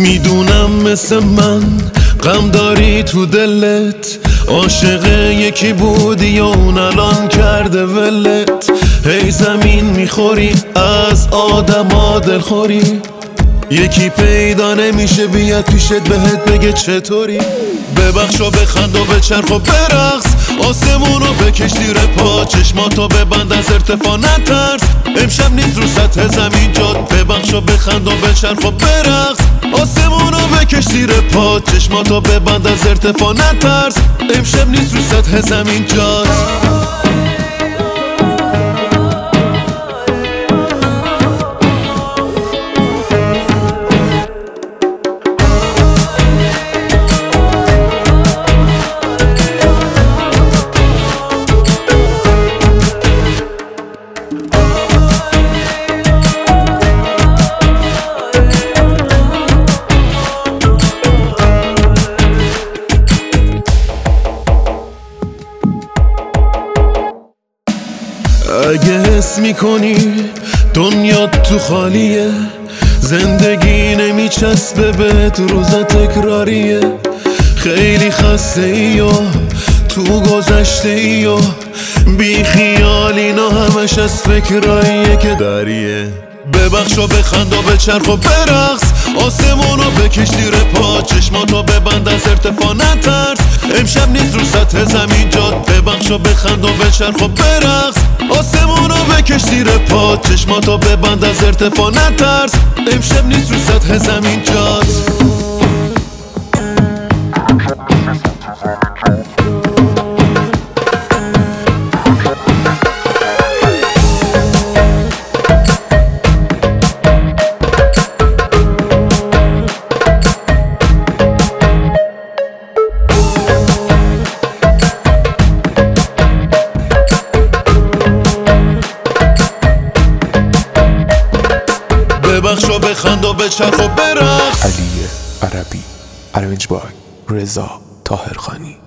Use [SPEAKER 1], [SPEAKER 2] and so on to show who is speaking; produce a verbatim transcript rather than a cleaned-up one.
[SPEAKER 1] میدونم مثل من غم داری تو دلت، عاشق یکی بودی و اون الان کرده ولت. هی زمین میخوری از آدما دلخوری، یکی پیدا نمیشه بیاد پیشت بهت بگه چطوری. ببخش و بخند و بچرخ و برقص، آسمونو بکش زیر پا، چشماتو ببند از ارتفاع نترس، امشب نیست رو سطح زمین جات. ببخش و بخند و بچرخ و برقص، آسمونو بکش زیر پا، چشماتو ببند از ارتفاع نترس، امشب نیست رو سطح زمین جات. اگه حس میکنی دنیا تو خالیه، زندگی نمیچسبه بهت، روزا تکراریه، خیلی خسته ای و تو گذشته ای و بی خیال، اینا همش از فکراییه که داریه. ببخش و بخند و بچرخ و برقص، آسمونو بکش زیر پا، چشماتو ببند از ارتفاع نترس، امشب نیست رو سطح زمین جات. ببخش و بخند و بچرخ و برقص، آسمونو بکش زیر پا، چشماتو ببند از ارتفاع نترس، امشب نیست رو سطح زمین جات. ببخش و بخند و بچرخ و برقص.
[SPEAKER 2] علی عربی، arranged by رضا طاهرخانی.